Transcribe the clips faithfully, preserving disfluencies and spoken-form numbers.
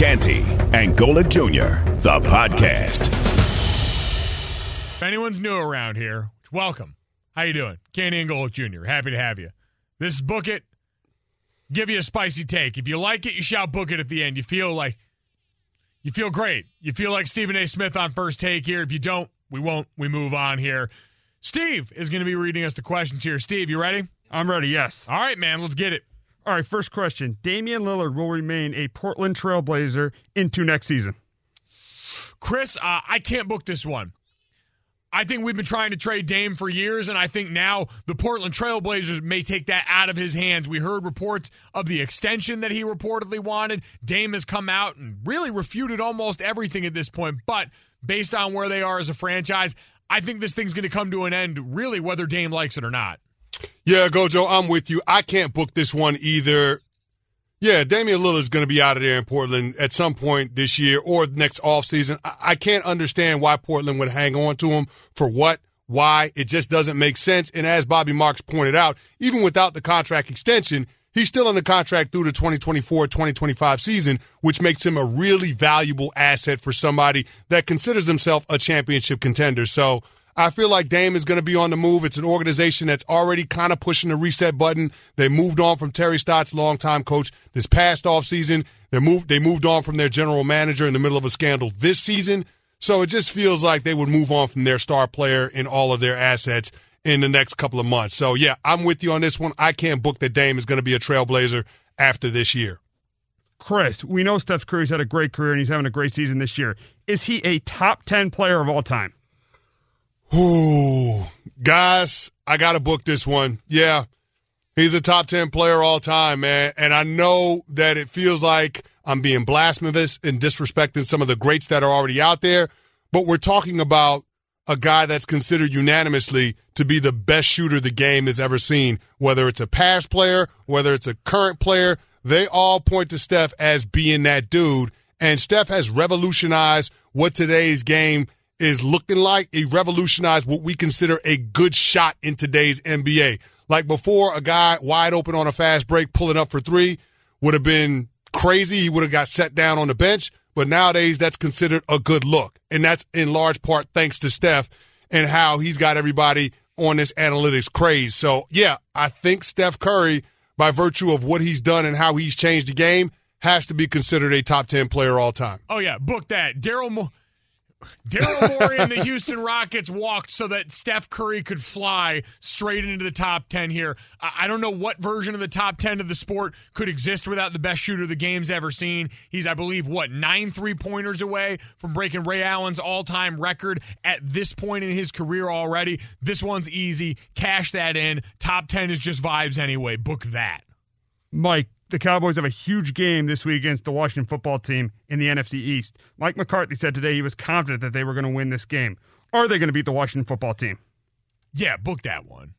Canty and Golic Junior, the podcast. If anyone's new around here, welcome. How you doing? Canty and Golic Junior Happy to have you. This is Book It. Give you a spicy take. If you like it, you shout Book It at the end. You feel like you feel great. You feel like Stephen A. Smith on First Take here. If you don't, we won't. We move on here. Steve is going to be reading us the questions here. Steve, you ready? I'm ready, yes. All right, man. Let's get it. All right, first question. Damian Lillard will remain a Portland Trailblazer into next season. Chris, uh, I can't book this one. I think we've been trying to trade Dame for years, and I think now the Portland Trailblazers may take that out of his hands. We heard reports of the extension that he reportedly wanted. Dame has come out and really refuted almost everything at this point, but based on where they are as a franchise, I think this thing's going to come to an end, really, whether Dame likes it or not. Yeah, Gojo, I'm with you. I can't book this one either. Yeah, Damian Lillard's going to be out of there in Portland at some point this year or next offseason. I-, I can't understand why Portland would hang on to him. For what? Why? It just doesn't make sense. And as Bobby Marks pointed out, even without the contract extension, he's still under contract through the twenty twenty-four twenty twenty-five season, which makes him a really valuable asset for somebody that considers himself a championship contender. So I feel like Dame is going to be on the move. It's an organization that's already kind of pushing the reset button. They moved on from Terry Stotts, longtime coach, this past offseason. They moved, they moved on from their general manager in the middle of a scandal this season. So it just feels like they would move on from their star player and all of their assets in the next couple of months. So, yeah, I'm with you on this one. I can't book that Dame is going to be a Trailblazer after this year. Chris, we know Steph Curry's had a great career and he's having a great season this year. Is he a top ten player of all time? Ooh, guys, I got to book this one. Yeah, he's a top ten player all time, man. And I know that it feels like I'm being blasphemous and disrespecting some of the greats that are already out there, but we're talking about a guy that's considered unanimously to be the best shooter the game has ever seen, whether it's a past player, whether it's a current player. They all point to Steph as being that dude, and Steph has revolutionized what today's game is looking like. He revolutionized what we consider a good shot in today's N B A. Like before, a guy wide open on a fast break pulling up for three would have been crazy. He would have got set down on the bench. But nowadays, that's considered a good look. And that's in large part thanks to Steph and how he's got everybody on this analytics craze. So, yeah, I think Steph Curry, by virtue of what he's done and how he's changed the game, has to be considered a top ten player all time. Oh, yeah, book that. Daryl Mo- Daryl Morey and the Houston Rockets walked so that Steph Curry could fly straight into the top ten here. I don't know what version of the top ten of the sport could exist without the best shooter the game's ever seen. He's, I believe, what, nine three-pointers away from breaking Ray Allen's all-time record at this point in his career already. This one's easy. Cash that in. Top ten is just vibes anyway. Book that. Mike, the Cowboys have a huge game this week against the Washington football team in the N F C East. Mike McCarthy said today he was confident that they were going to win this game. Are they going to beat the Washington football team? Yeah, book that one.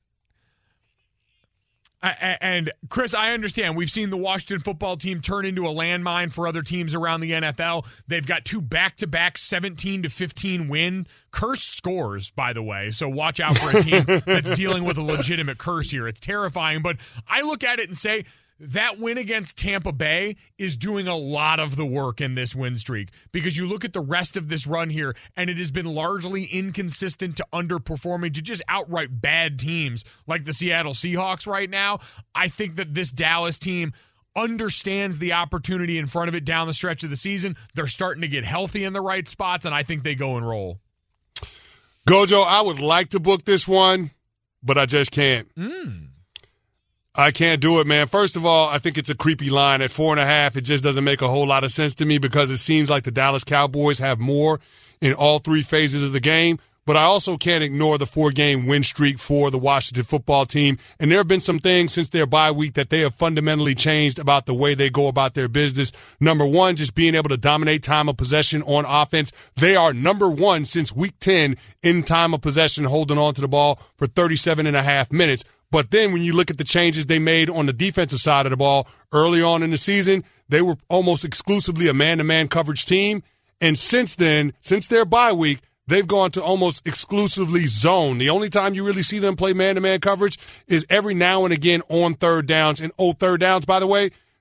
I, and, Chris, I understand. We've seen the Washington football team turn into a landmine for other teams around the N F L. They've got two back-to-back seventeen to fifteen win. Cursed scores, by the way, so watch out for a team that's dealing with a legitimate curse here. It's terrifying, but I look at it and say, that win against Tampa Bay is doing a lot of the work in this win streak, because you look at the rest of this run here, and it has been largely inconsistent to underperforming to just outright bad teams like the Seattle Seahawks right now. I think that this Dallas team understands the opportunity in front of it down the stretch of the season. They're starting to get healthy in the right spots, and I think they go and roll. Gojo, I would like to book this one, but I just can't. Mm. I can't do it, man. First of all, I think it's a creepy line at four and a half. It just doesn't make a whole lot of sense to me because it seems like the Dallas Cowboys have more in all three phases of the game. But I also can't ignore the four-game win streak for the Washington football team. And there have been some things since their bye week that they have fundamentally changed about the way they go about their business. Number one, just being able to dominate time of possession on offense. They are number one since week ten in time of possession, holding on to the ball for thirty-seven and a half minutes. But then when you look at the changes they made on the defensive side of the ball early on in the season, they were almost exclusively a man-to-man coverage team. And since then, since their bye week, they've gone to almost exclusively zone. The only time you really see them play man-to-man coverage is every now and again on third downs. And oh, third downs, by the way,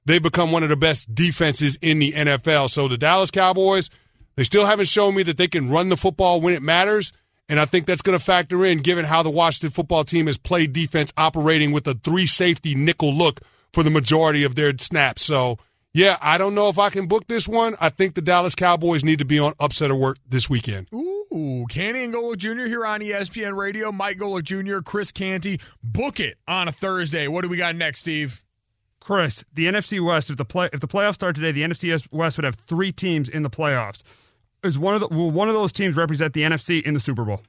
they've become one of the best defenses in the N F L. So the Dallas Cowboys, they still haven't shown me that they can run the football when it matters, and I think that's going to factor in given how the Washington football team has played defense operating with a three-safety nickel look for the majority of their snaps. So, yeah, I don't know if I can book this one. I think the Dallas Cowboys need to be on upset alert this weekend. Ooh, Canty and Golic Junior here on E S P N Radio. Mike Golic Junior, Chris Canty. Book it on a Thursday. What do we got next, Steve? Chris, the N F C West, if the play if the playoffs start today, the N F C West would have three teams in the playoffs. Is one of the will one of those teams represent the N F C in the Super Bowl?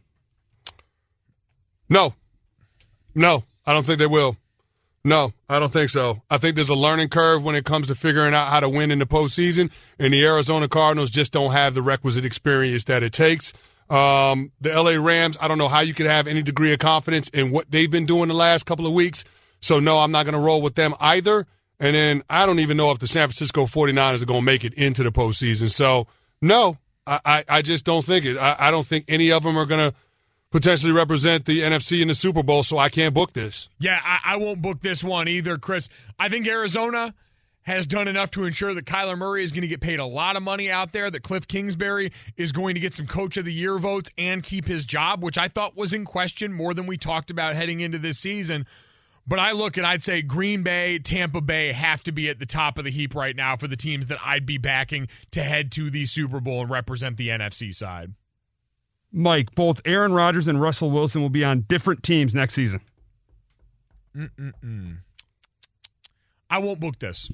No. No, I don't think they will. No, I don't think so. I think there's a learning curve when it comes to figuring out how to win in the postseason, and the Arizona Cardinals just don't have the requisite experience that it takes. Um, the L A Rams, I don't know how you could have any degree of confidence in what they've been doing the last couple of weeks. So, no, I'm not going to roll with them either. And then I don't even know if the San Francisco forty-niners are going to make it into the postseason. So, no, I, I, I just don't think it. I, I don't think any of them are going to potentially represent the N F C in the Super Bowl, so I can't book this. Yeah, I, I won't book this one either, Chris. I think Arizona has done enough to ensure that Kyler Murray is going to get paid a lot of money out there, that Cliff Kingsbury is going to get some Coach of the Year votes and keep his job, which I thought was in question more than we talked about heading into this season. But I look and I'd say Green Bay, Tampa Bay have to be at the top of the heap right now for the teams that I'd be backing to head to the Super Bowl and represent the N F C side. Mike, both Aaron Rodgers and Russell Wilson will be on different teams next season. Mm-mm-mm. I won't book this.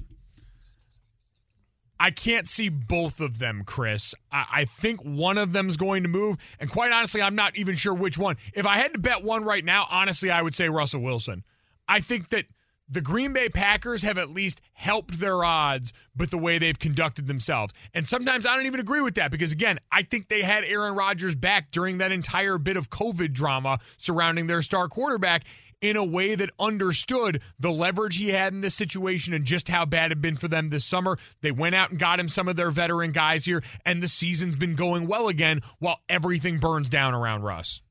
I can't see both of them, Chris. I, I think one of them is going to move, and quite honestly, I'm not even sure which one. If I had to bet one right now, honestly, I would say Russell Wilson. I think that the Green Bay Packers have at least helped their odds with the way they've conducted themselves. And sometimes I don't even agree with that because, again, I think they had Aaron Rodgers back during that entire bit of COVID drama surrounding their star quarterback in a way that understood the leverage he had in this situation and just how bad it had been for them this summer. They went out and got him some of their veteran guys here, and the season's been going well again while everything burns down around Russ.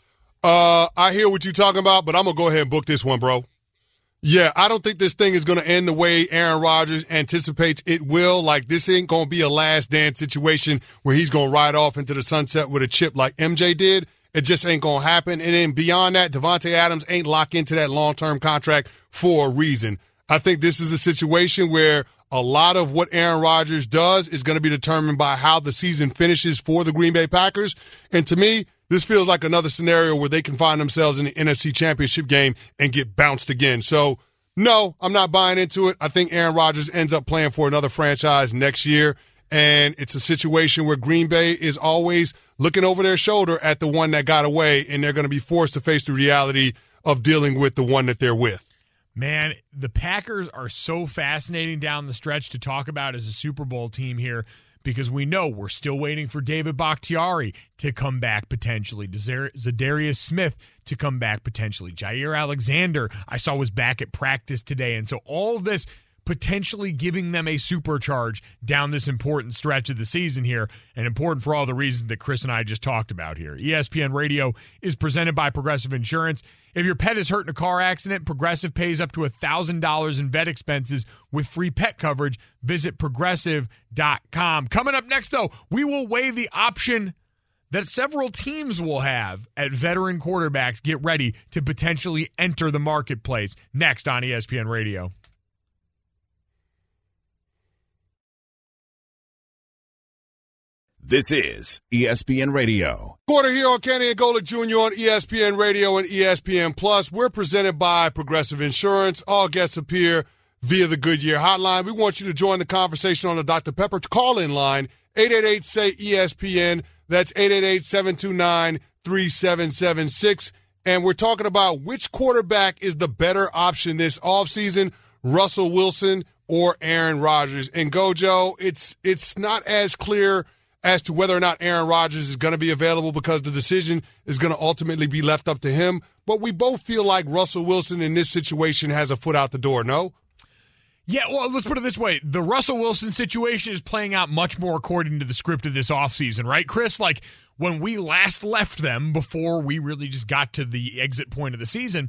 Uh, I hear what you're talking about, but I'm going to go ahead and book this one, bro. Yeah, I don't think this thing is going to end the way Aaron Rodgers anticipates it will. Like, this ain't going to be a last dance situation where he's going to ride off into the sunset with a chip like M J did. It just ain't going to happen. And then beyond that, Devontae Adams ain't locked into that long-term contract for a reason. I think this is a situation where a lot of what Aaron Rodgers does is going to be determined by how the season finishes for the Green Bay Packers. And to me, this feels like another scenario where they can find themselves in the N F C Championship game and get bounced again. So, no, I'm not buying into it. I think Aaron Rodgers ends up playing for another franchise next year. And it's a situation where Green Bay is always looking over their shoulder at the one that got away, and they're going to be forced to face the reality of dealing with the one that they're with. Man, the Packers are so fascinating down the stretch to talk about as a Super Bowl team here because we know we're still waiting for David Bakhtiari to come back potentially, Zadarius Smith to come back potentially, Jair Alexander I saw was back at practice today, and so all of this potentially giving them a supercharge down this important stretch of the season here, and important for all the reasons that Chris and I just talked about here. E S P N Radio is presented by Progressive Insurance. If your pet is hurt in a car accident, Progressive pays up to one thousand dollars in vet expenses with free pet coverage. Visit Progressive dot com. Coming up next, though, we will weigh the option that several teams will have at veteran quarterbacks get ready to potentially enter the marketplace. Next on E S P N Radio. This is E S P N Radio. Quarter here on Canty and Golic Junior on E S P N Radio and E S P N Plus. We're presented by Progressive Insurance. All guests appear via the Goodyear hotline. We want you to join the conversation on the Doctor Pepper call-in line, eight eight eight, S A Y, E S P N. That's eight eight eight, seven two nine, three seven seven six. And we're talking about which quarterback is the better option this offseason, Russell Wilson or Aaron Rodgers. And Gojo, it's it's not as clear as to whether or not Aaron Rodgers is going to be available because the decision is going to ultimately be left up to him. But we both feel like Russell Wilson in this situation has a foot out the door, no? Yeah, well, let's put it this way. The Russell Wilson situation is playing out much more according to the script of this offseason, right, Chris? Like, when we last left them before we really just got to the exit point of the season,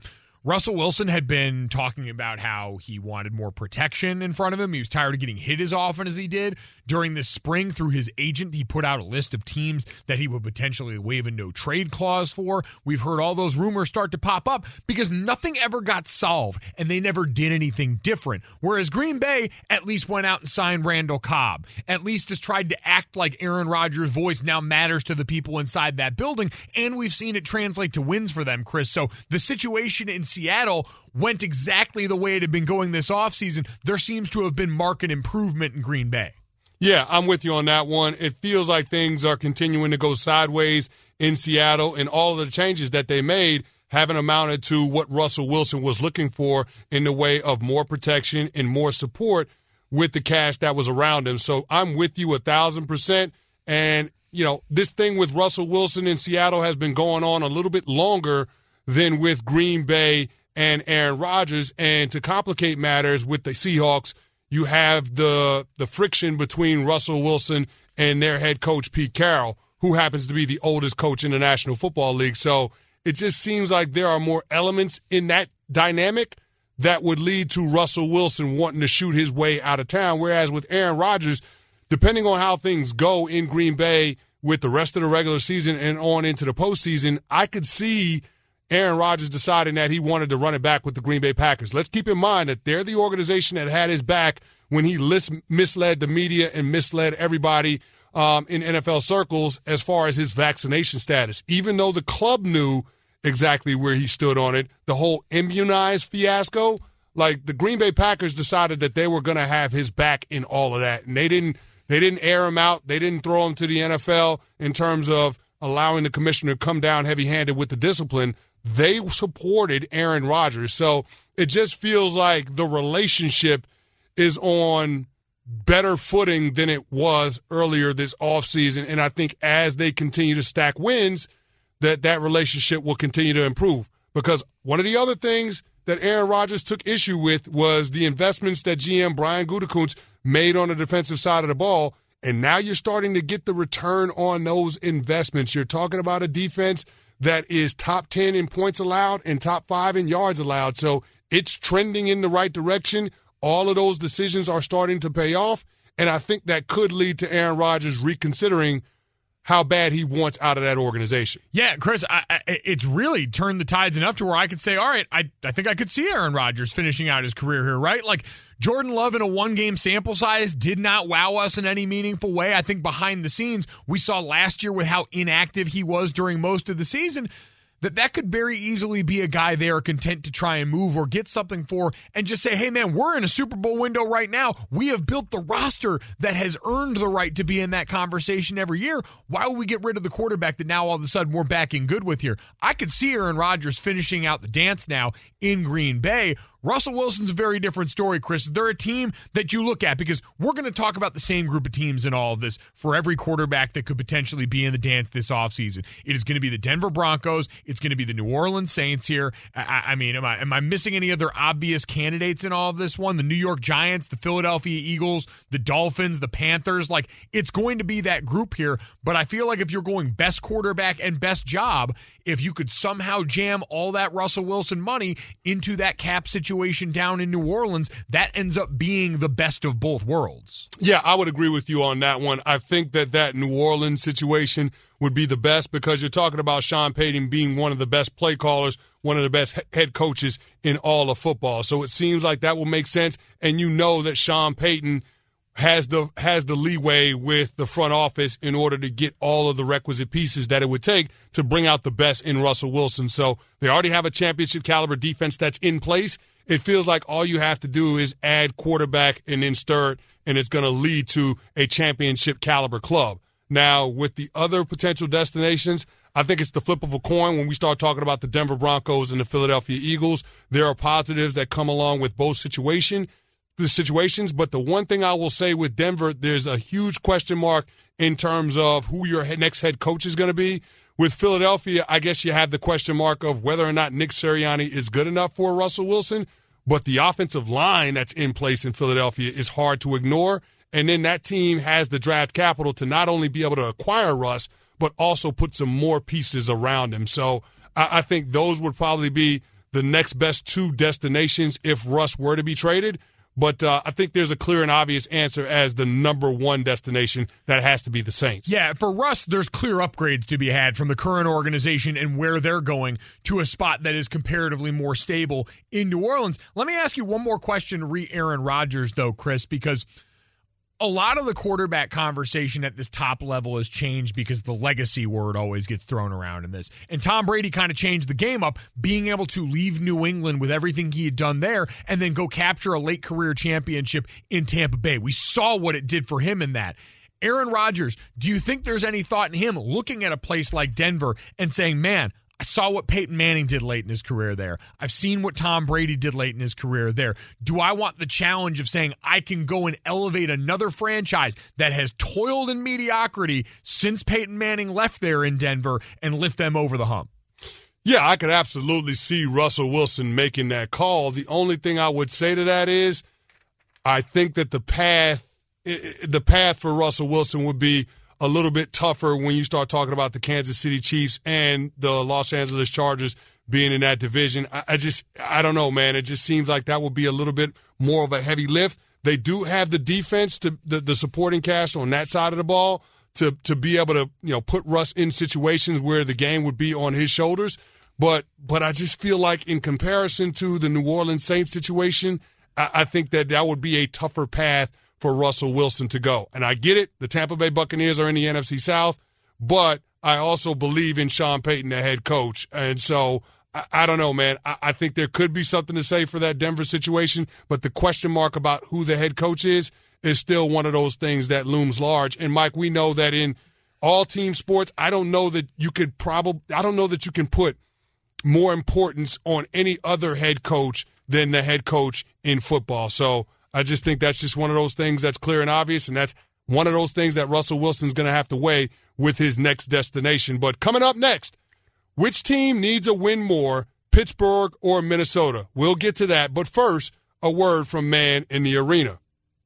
Russell Wilson had been talking about how he wanted more protection in front of him. He was tired of getting hit as often as he did. During this spring, through his agent, he put out a list of teams that he would potentially waive a no-trade clause for. We've heard all those rumors start to pop up because nothing ever got solved, and they never did anything different. Whereas Green Bay at least went out and signed Randall Cobb, at least has tried to act like Aaron Rodgers' voice now matters to the people inside that building, and we've seen it translate to wins for them, Chris. So the situation in Seattle went exactly the way it had been going this offseason. There seems to have been marked improvement in Green Bay. Yeah, I'm with you on that one. It feels like things are continuing to go sideways in Seattle, and all of the changes that they made haven't amounted to what Russell Wilson was looking for in the way of more protection and more support with the cash that was around him. So I'm with you a thousand percent. And, you know, this thing with Russell Wilson in Seattle has been going on a little bit longer than with Green Bay and Aaron Rodgers. And to complicate matters with the Seahawks, you have the the friction between Russell Wilson and their head coach, Pete Carroll, who happens to be the oldest coach in the National Football League. So it just seems like there are more elements in that dynamic that would lead to Russell Wilson wanting to shoot his way out of town. Whereas with Aaron Rodgers, depending on how things go in Green Bay with the rest of the regular season and on into the postseason, I could see Aaron Rodgers deciding that he wanted to run it back with the Green Bay Packers. Let's keep in mind that they're the organization that had his back when he lis- misled the media and misled everybody um, in N F L circles as far as his vaccination status. Even though the club knew exactly where he stood on it, the whole immunized fiasco, like the Green Bay Packers decided that they were going to have his back in all of that. And they didn't, they didn't air him out. They didn't throw him to the N F L in terms of allowing the commissioner to come down heavy-handed with the discipline. They supported Aaron Rodgers. So it just feels like the relationship is on better footing than it was earlier this offseason. And I think as they continue to stack wins, that that relationship will continue to improve. Because one of the other things that Aaron Rodgers took issue with was the investments that G M Brian Gutekunst made on the defensive side of the ball. And now you're starting to get the return on those investments. You're talking about a defense that is top ten in points allowed and top five in yards allowed. So it's trending in the right direction. All of those decisions are starting to pay off. And I think that could lead to Aaron Rodgers reconsidering how bad he wants out of that organization. Yeah, Chris, I, I, it's really turned the tides enough to where I could say, all right, I, I think I could see Aaron Rodgers finishing out his career here, right? Like, Jordan Love in a one-game sample size did not wow us in any meaningful way. I think behind the scenes, we saw last year with how inactive he was during most of the season, that that could very easily be a guy they are content to try and move or get something for and just say, hey, man, we're in a Super Bowl window right now. We have built the roster that has earned the right to be in that conversation every year. Why would we get rid of the quarterback that now all of a sudden we're backing good with here? I could see Aaron Rodgers finishing out the dance now in Green Bay. Russell Wilson's a very different story, Chris. They're a team that you look at because we're going to talk about the same group of teams in all of this for every quarterback that could potentially be in the dance this offseason. It is going to be the Denver Broncos. It's going to be the New Orleans Saints here. I, I mean, am I, am I missing any other obvious candidates in all of this one? The New York Giants, the Philadelphia Eagles, the Dolphins, the Panthers. Like, it's going to be that group here. But I feel like if you're going best quarterback and best job, if you could somehow jam all that Russell Wilson money into that cap situation down in New Orleans, that ends up being the best of both worlds. Yeah, I would agree with you on that one. I think that that New Orleans situation would be the best because you're talking about Sean Payton being one of the best play callers, one of the best head coaches in all of football. So it seems like that will make sense, and you know that Sean Payton has the has the leeway with the front office in order to get all of the requisite pieces that it would take to bring out the best in Russell Wilson. So they already have a championship caliber defense that's in place. It feels like all you have to do is add quarterback and then stir it, and it's going to lead to a championship caliber club. Now, with the other potential destinations, I think it's the flip of a coin when we start talking about the Denver Broncos and the Philadelphia Eagles. There are positives that come along with both situation, the situations, but the one thing I will say with Denver, there's a huge question mark in terms of who your next head coach is going to be. With Philadelphia, I guess you have the question mark of whether or not Nick Sirianni is good enough for Russell Wilson, but the offensive line that's in place in Philadelphia is hard to ignore, and then that team has the draft capital to not only be able to acquire Russ, but also put some more pieces around him. So I, I think those would probably be the next best two destinations if Russ were to be traded. But uh, I think there's a clear and obvious answer as the number one destination that has to be the Saints. Yeah, for Russ, there's clear upgrades to be had from the current organization and where they're going to a spot that is comparatively more stable in New Orleans. Let me ask you one more question re Aaron Rodgers, though, Chris, because a lot of the quarterback conversation at this top level has changed because the legacy word always gets thrown around in this. And Tom Brady kind of changed the game up, being able to leave New England with everything he had done there and then go capture a late career championship in Tampa Bay. We saw what it did for him in that. Aaron Rodgers, do you think there's any thought in him looking at a place like Denver and saying, man, I saw what Peyton Manning did late in his career there. I've seen what Tom Brady did late in his career there. Do I want the challenge of saying I can go and elevate another franchise that has toiled in mediocrity since Peyton Manning left there in Denver and lift them over the hump? Yeah, I could absolutely see Russell Wilson making that call. The only thing I would say to that is I think that the path, the path for Russell Wilson would be a little bit tougher when you start talking about the Kansas City Chiefs and the Los Angeles Chargers being in that division. I, I just, I don't know, man. It just seems like that would be a little bit more of a heavy lift. They do have the defense, to the, the supporting cast on that side of the ball to to be able to, you know, put Russ in situations where the game would be on his shoulders. But but I just feel like in comparison to the New Orleans Saints situation, I, I think that that would be a tougher path for Russell Wilson to go. And I get it. The Tampa Bay Buccaneers are in the N F C South, but I also believe in Sean Payton, the head coach. And so I, I don't know, man. I, I think there could be something to say for that Denver situation, but the question mark about who the head coach is is still one of those things that looms large. And Mike, we know that in all team sports, I don't know that you could probably, I don't know that you can put more importance on any other head coach than the head coach in football. So I just think that's just one of those things that's clear and obvious, and that's one of those things that Russell Wilson's going to have to weigh with his next destination. But coming up next, which team needs a win more, Pittsburgh or Minnesota? We'll get to that, but first, a word from Man in the Arena.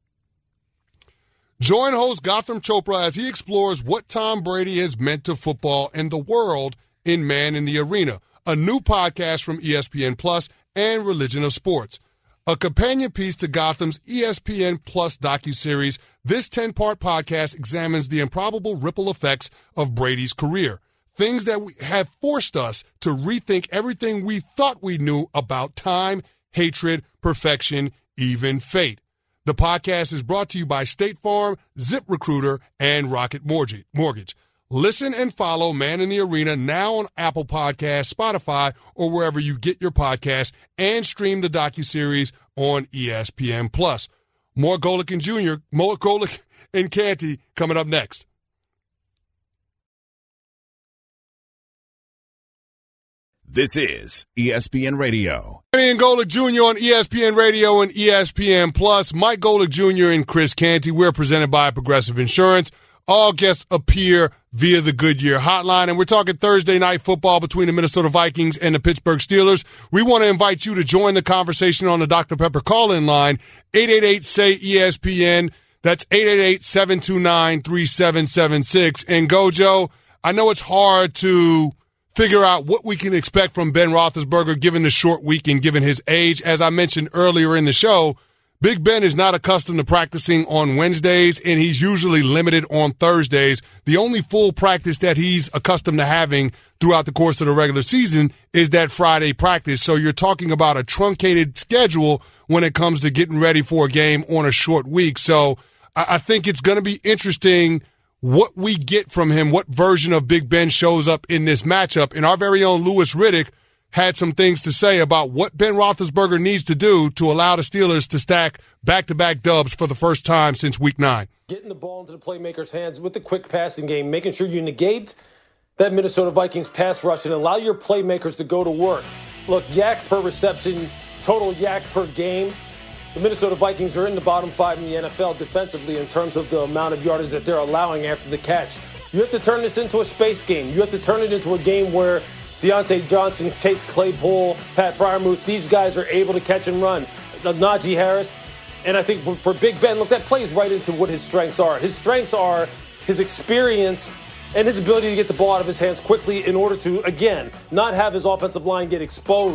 Join host Gotham Chopra as he explores what Tom Brady has meant to football and the world in Man in the Arena, a new podcast from E S P N Plus and Religion of Sports. A companion piece to Gotham's E S P N Plus docuseries, this ten-part podcast examines the improbable ripple effects of Brady's career, things that we have forced us to rethink everything we thought we knew about time, hatred, perfection, even fate. The podcast is brought to you by State Farm, ZipRecruiter, and Rocket Mortgage. Listen and follow Man in the Arena now on Apple Podcasts, Spotify, or wherever you get your podcasts, and stream the docuseries on E S P N Plus. More Golick and Junior, more Golick and Canty coming up next. This is E S P N Radio. Canty and Golick Junior on E S P N Radio and E S P N Plus. Mike Golick Junior and Chris Canty. We're presented by Progressive Insurance. All guests appear via the Goodyear hotline, and we're talking Thursday night football between the Minnesota Vikings and the Pittsburgh Steelers. We want to invite you to join the conversation on the Doctor Pepper call-in line, eight eight eight, S A Y, E S P N. That's eight eight eight, seven two nine, three seven seven six. And Gojo, I know it's hard to figure out what we can expect from Ben Roethlisberger given the short week and given his age. As I mentioned earlier in the show, Big Ben is not accustomed to practicing on Wednesdays, and he's usually limited on Thursdays. The only full practice that he's accustomed to having throughout the course of the regular season is that Friday practice. So you're talking about a truncated schedule when it comes to getting ready for a game on a short week. So I think it's going to be interesting what we get from him, what version of Big Ben shows up in this matchup. And our very own Louis Riddick had some things to say about what Ben Roethlisberger needs to do to allow the Steelers to stack back-to-back dubs for the first time since week nine. Getting the ball into the playmaker's hands with the quick passing game, making sure you negate that Minnesota Vikings pass rush and allow your playmakers to go to work. Look, yak per reception, total yak per game. The Minnesota Vikings are in the bottom five in the N F L defensively in terms of the amount of yardage that they're allowing after the catch. You have to turn this into a space game. You have to turn it into a game where Deontay Johnson, Chase Claypool, Pat Freiermuth, these guys are able to catch and run. Najee Harris. And I think for Big Ben, look, that plays right into what his strengths are. His strengths are his experience and his ability to get the ball out of his hands quickly in order to, again, not have his offensive line get exposed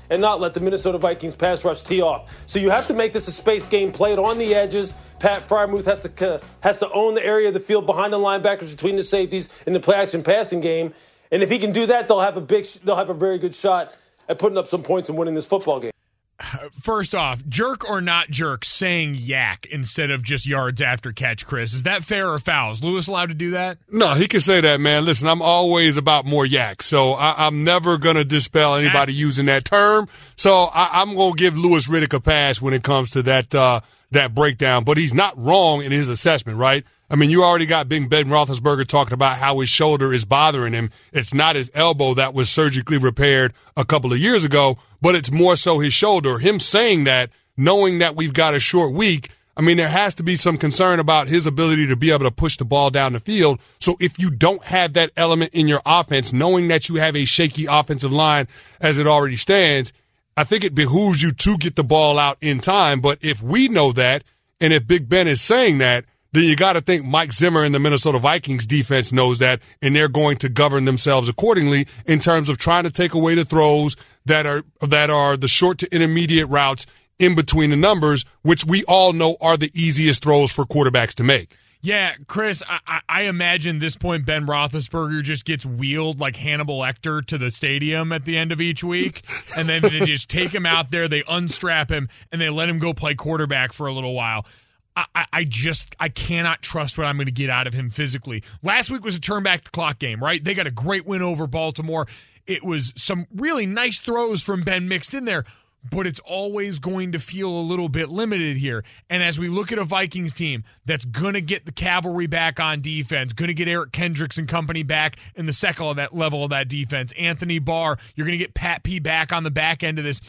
and not let the Minnesota Vikings pass rush tee off. So you have to make this a space game, play it on the edges. Pat Freiermuth has to has to own the area of the field behind the linebackers, between the safeties, in the play-action passing game. And if he can do that, they'll have a big, they'll have a very good shot at putting up some points and winning this football game. First off, jerk or not jerk saying yak instead of just yards after catch, Chris. Is that fair or foul? Is Lewis allowed to do that? No, he can say that, man. Listen, I'm always about more yak, so I, I'm never going to dispel anybody using that term. So I, I'm going to give Louis Riddick a pass when it comes to that uh, that breakdown. But he's not wrong in his assessment, right? I mean, you already got Big Ben Roethlisberger talking about how his shoulder is bothering him. It's not his elbow that was surgically repaired a couple of years ago, but it's more so his shoulder. Him saying that, knowing that we've got a short week, I mean, there has to be some concern about his ability to be able to push the ball down the field. So if you don't have that element in your offense, knowing that you have a shaky offensive line as it already stands, I think it behooves you to get the ball out in time. But if we know that, and if Big Ben is saying that, then you got to think Mike Zimmer and the Minnesota Vikings defense knows that, and they're going to govern themselves accordingly in terms of trying to take away the throws that are that are the short to intermediate routes in between the numbers, which we all know are the easiest throws for quarterbacks to make. Yeah, Chris, I, I imagine this point Ben Roethlisberger just gets wheeled like Hannibal Lecter to the stadium at the end of each week, and then they just take him out there, they unstrap him, and they let him go play quarterback for a little while. I, I just I cannot trust what I'm going to get out of him physically. Last week was a turn back the clock game, right? They got a great win over Baltimore. It was some really nice throws from Ben mixed in there, but it's always going to feel a little bit limited here. And as we look at a Vikings team that's going to get the cavalry back on defense, going to get Eric Kendricks and company back in the second of that level of that defense, Anthony Barr, you're going to get Pat P back on the back end of this.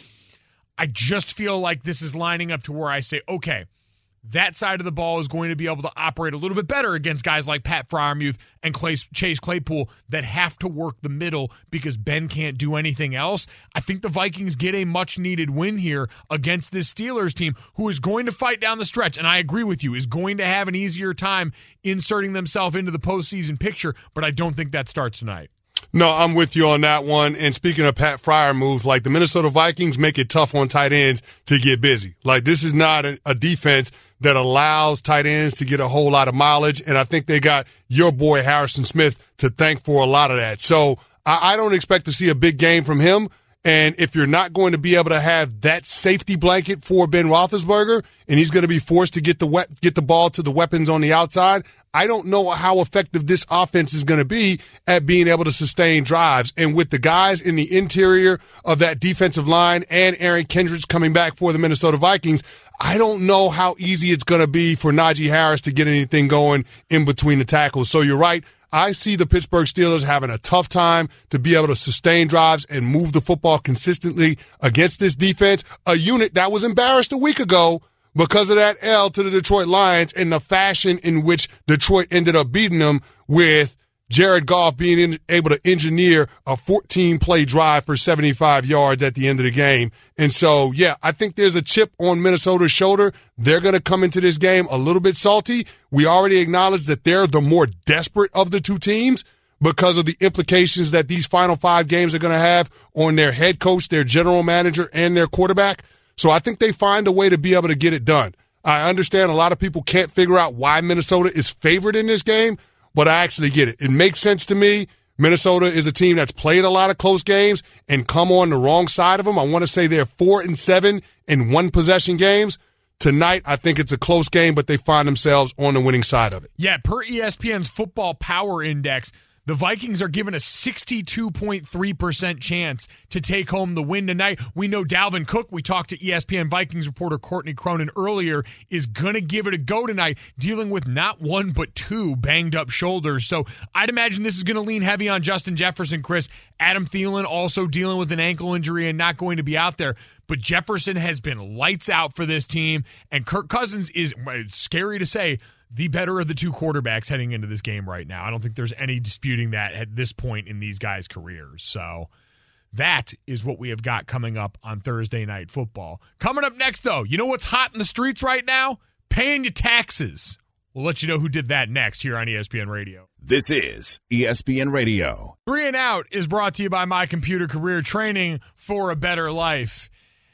I just feel like this is lining up to where I say, okay, that side of the ball is going to be able to operate a little bit better against guys like Pat Freiermuth and Clay, Chase Claypool that have to work the middle because Ben can't do anything else. I think the Vikings get a much-needed win here against this Steelers team who is going to fight down the stretch, and I agree with you, is going to have an easier time inserting themselves into the postseason picture, but I don't think that starts tonight. No, I'm with you on that one. And speaking of Pat Freiermuth, like the Minnesota Vikings make it tough on tight ends to get busy. Like this is not a, a defense that allows tight ends to get a whole lot of mileage. And I think they got your boy Harrison Smith to thank for a lot of that. So I, I don't expect to see a big game from him. And if you're not going to be able to have that safety blanket for Ben Roethlisberger, and he's going to be forced to get the we- get the ball to the weapons on the outside, I don't know how effective this offense is going to be at being able to sustain drives. And with the guys in the interior of that defensive line and Aaron Kendricks coming back for the Minnesota Vikings, I don't know how easy it's going to be for Najee Harris to get anything going in between the tackles. So you're right. I see the Pittsburgh Steelers having a tough time to be able to sustain drives and move the football consistently against this defense, a unit that was embarrassed a week ago because of that L to the Detroit Lions and the fashion in which Detroit ended up beating them, with Jared Goff being in, able to engineer a fourteen-play drive for seventy-five yards at the end of the game. And so, yeah, I think there's a chip on Minnesota's shoulder. They're going to come into this game a little bit salty. We already acknowledged that they're the more desperate of the two teams because of the implications that these final five games are going to have on their head coach, their general manager, and their quarterback. So I think they find a way to be able to get it done. I understand a lot of people can't figure out why Minnesota is favored in this game, but I actually get it. It makes sense to me. Minnesota is a team that's played a lot of close games and come on the wrong side of them. I want to say they're four and seven in one possession games. Tonight, I think it's a close game, but they find themselves on the winning side of it. Yeah, per E S P N's Football Power Index, the Vikings are given a sixty-two point three percent chance to take home the win tonight. We know Dalvin Cook, we talked to E S P N Vikings reporter Courtney Cronin earlier, is going to give it a go tonight, dealing with not one but two banged-up shoulders. So I'd imagine this is going to lean heavy on Justin Jefferson, Chris. Adam Thielen also dealing with an ankle injury and not going to be out there. But Jefferson has been lights out for this team, and Kirk Cousins is, it's scary to say, the better of the two quarterbacks heading into this game right now. I don't think there's any disputing that at this point in these guys' careers. So that is what we have got coming up on Thursday Night Football. Coming up next, though, you know what's hot in the streets right now? Paying your taxes. We'll let you know who did that next here on E S P N Radio. This is E S P N Radio. Three and Out is brought to you by My Computer Career Training for a Better Life.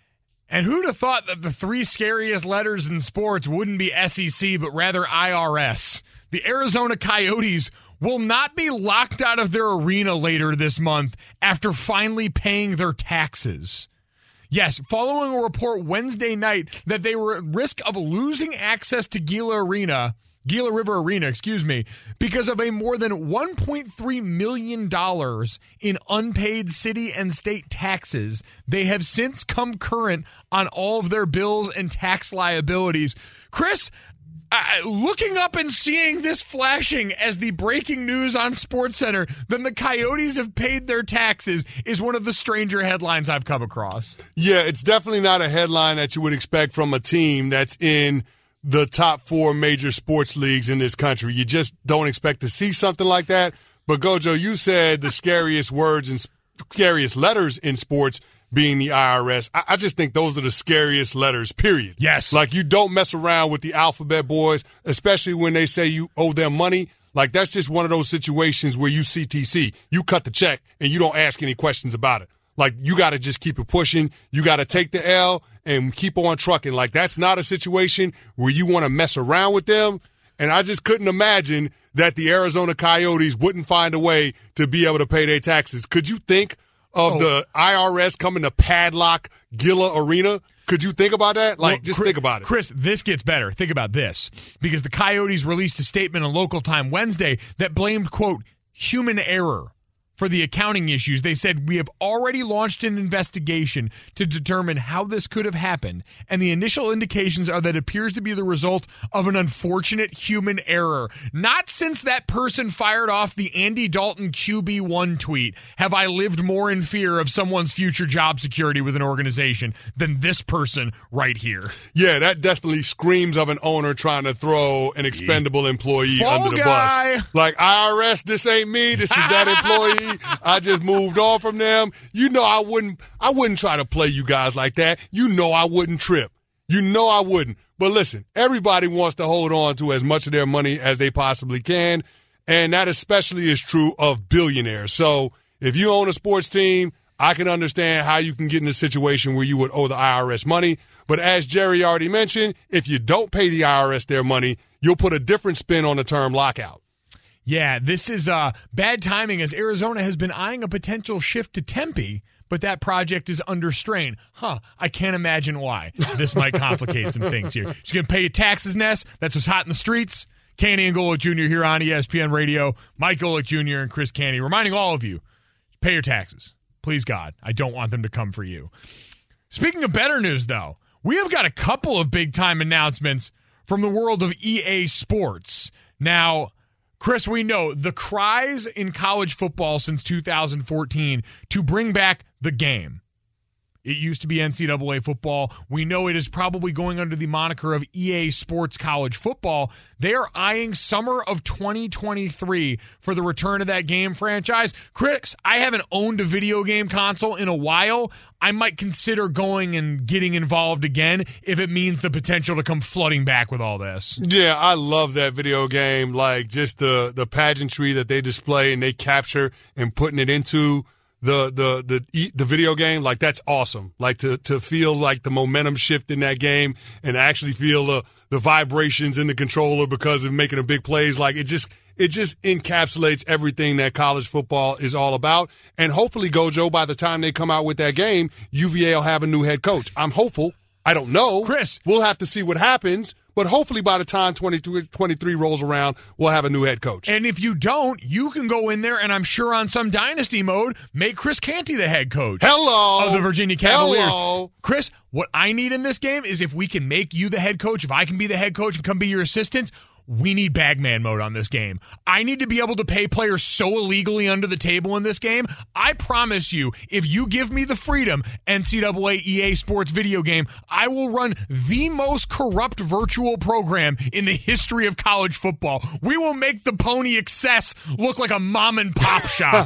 And who'd have thought that the three scariest letters in sports wouldn't be S E C, but rather I R S? The Arizona Coyotes will not be locked out of their arena later this month after finally paying their taxes. Yes, following a report Wednesday night that they were at risk of losing access to Gila Arena, Gila River Arena, excuse me, because of a more than one point three million dollars in unpaid city and state taxes. They have since come current on all of their bills and tax liabilities. Chris, Uh, looking up and seeing this flashing as the breaking news on SportsCenter, then the Coyotes have paid their taxes, is one of the stranger headlines I've come across. Yeah, it's definitely not a headline that you would expect from a team that's in the top four major sports leagues in this country. You just don't expect to see something like that. But, Gojo, you said the scariest words and scariest letters in sports being the I R S. I, I just think those are the scariest letters, period. Yes. Like, you don't mess around with the alphabet boys, especially when they say you owe them money. Like, that's just one of those situations where you C T C. You cut the check, and you don't ask any questions about it. Like, you got to just keep it pushing. You got to take the L and keep on trucking. Like, that's not a situation where you want to mess around with them. And I just couldn't imagine that the Arizona Coyotes wouldn't find a way to be able to pay their taxes. Could you think of oh. the I R S coming to padlock Gila Arena? Could you think about that? Like, well, just Chris, think about it. Chris, this gets better. Think about this. Because the Coyotes released a statement on local time Wednesday that blamed, quote, human error for the accounting issues. They said, we have already launched an investigation to determine how this could have happened, and the initial indications are that it appears to be the result of an unfortunate human error. Not since that person fired off the Andy Dalton Q B one tweet have I lived more in fear of someone's future job security with an organization than this person right here. Yeah, that definitely screams of an owner trying to throw an expendable employee Fall under the guy. bus. Like, I R S, this ain't me. This is that employee. I just moved on from them. You know I wouldn't I wouldn't try to play you guys like that. You know I wouldn't trip. You know I wouldn't. But listen, everybody wants to hold on to as much of their money as they possibly can, and that especially is true of billionaires. So if you own a sports team, I can understand how you can get in a situation where you would owe the I R S money. But as Jerry already mentioned, if you don't pay the I R S their money, you'll put a different spin on the term lockout. Yeah, this is uh, bad timing as Arizona has been eyeing a potential shift to Tempe, but that project is under strain. Huh, I can't imagine why. This might complicate some things here. She's going to pay your taxes, Ness. That's what's hot in the streets. Canty and Golick Junior here on E S P N Radio. Mike Golick Junior and Chris Canty reminding all of you, pay your taxes. Please, God. I don't want them to come for you. Speaking of better news, though, we have got a couple of big-time announcements from the world of E A Sports. Now, Chris, we know the cries in college football since two thousand fourteen to bring back the game. It used to be N C double A football. We know it is probably going under the moniker of E A Sports College Football. They are eyeing summer of twenty twenty-three for the return of that game franchise. Chris, I haven't owned a video game console in a while. I might consider going and getting involved again if it means the potential to come flooding back with all this. Yeah, I love that video game. Like, just the, the pageantry that they display and they capture and putting it into the the the the video game, like, that's awesome. Like, to to feel like the momentum shift in that game and actually feel the the vibrations in the controller because of making a big plays. Like, it just it just encapsulates everything that college football is all about. And hopefully, Gojo, by the time they come out with that game, U V A will have a new head coach. I'm hopeful. I don't know. Chris, we'll have to see what happens. But hopefully by the time twenty twenty-three rolls around, we'll have a new head coach. And if you don't, you can go in there and I'm sure on some dynasty mode, make Chris Canty the head coach. Hello. Of the Virginia Cavaliers. Hello. Chris, what I need in this game is if we can make you the head coach, if I can be the head coach and come be your assistant, we need bagman mode on this game. I need to be able to pay players so illegally under the table in this game. I promise you, if you give me the freedom, N C double A E A Sports video game, I will run the most corrupt virtual program in the history of college football. We will make the Pony Excess look like a mom and pop shop.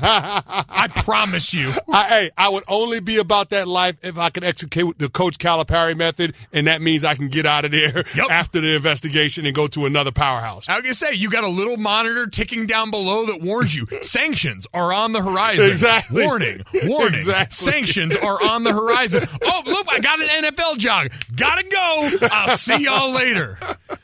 I promise you. I, hey, I would only be about that life if I could execute the Coach Calipari method, and that means I can get out of there yep. after the investigation and go to another power powerhouse. I was going to say, you got a little monitor ticking down below that warns you sanctions are on the horizon. Exactly. Warning, warning. Exactly. Sanctions are on the horizon. Oh, look, I got an N F L jog. Gotta go. I'll see y'all later.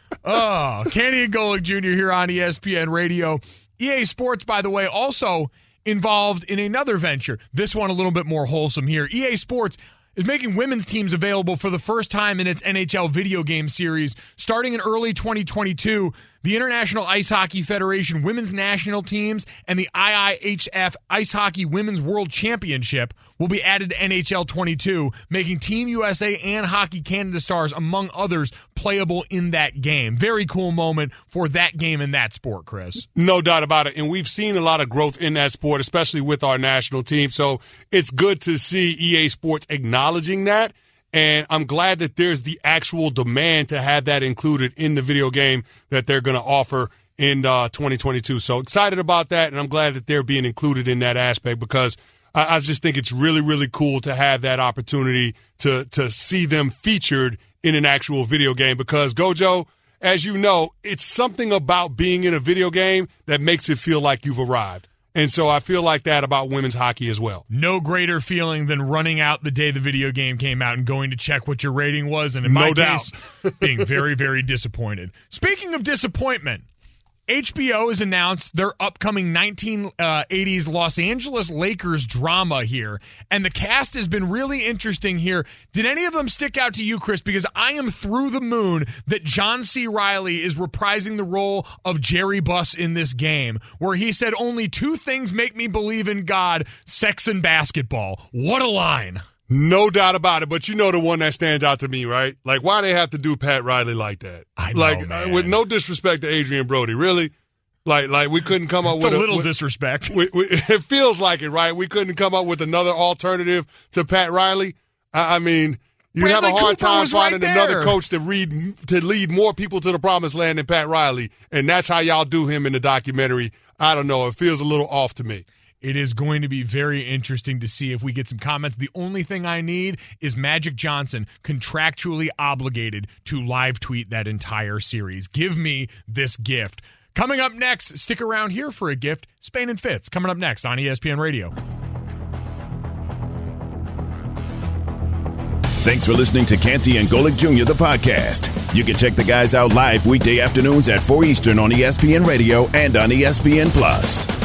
Oh, Canty and Golick Junior here on E S P N Radio. E A Sports, by the way, also involved in another venture. This one a little bit more wholesome here. E A Sports is making women's teams available for the first time in its N H L video game series. Starting in early twenty twenty-two, the International Ice Hockey Federation women's national teams and the I I H F Ice Hockey Women's World Championship will be added to N H L twenty-two, making Team U S A and Hockey Canada stars, among others, playable in that game. Very cool moment for that game and that sport, Chris. No doubt about it. And we've seen a lot of growth in that sport, especially with our national team. So it's good to see E A Sports acknowledging that. And I'm glad that there's the actual demand to have that included in the video game that they're going to offer in uh, twenty twenty-two. So excited about that, and I'm glad that they're being included in that aspect because I, I just think it's really, really cool to have that opportunity to to see them featured in an actual video game because, Gojo, as you know, it's something about being in a video game that makes it feel like you've arrived. And so I feel like that about women's hockey as well. No greater feeling than running out the day the video game came out and going to check what your rating was, and in my no case, doubt. being very, very disappointed. Speaking of disappointment, H B O has announced their upcoming nineteen eighties Los Angeles Lakers drama here, and the cast has been really interesting here. Did any of them stick out to you, Chris? Because I am through the moon that John C. Reilly is reprising the role of Jerry Buss in this game, where he said, "Only two things make me believe in God, sex and basketball." What a line. No doubt about it, but you know the one that stands out to me, right? Like, why they have to do Pat Riley like that? I know, like, man. with no disrespect to Adrian Brody, really? Like, like we couldn't come up It's with a a little with, disrespect. We, we, it feels like it, right? We couldn't come up with another alternative to Pat Riley. I, I mean, you have a hard Cooper time was right finding there. another coach to read to lead more people to the promised land than Pat Riley, and that's how y'all do him in the documentary. I don't know. It feels a little off to me. It is going to be very interesting to see if we get some comments. The only thing I need is Magic Johnson contractually obligated to live tweet that entire series. Give me this gift. Coming up next, stick around here for a gift. Spain and Fitz coming up next on E S P N Radio. Thanks for listening to Canty and Golick Junior, the podcast. You can check the guys out live weekday afternoons at four Eastern on E S P N Radio and on E S P N Plus.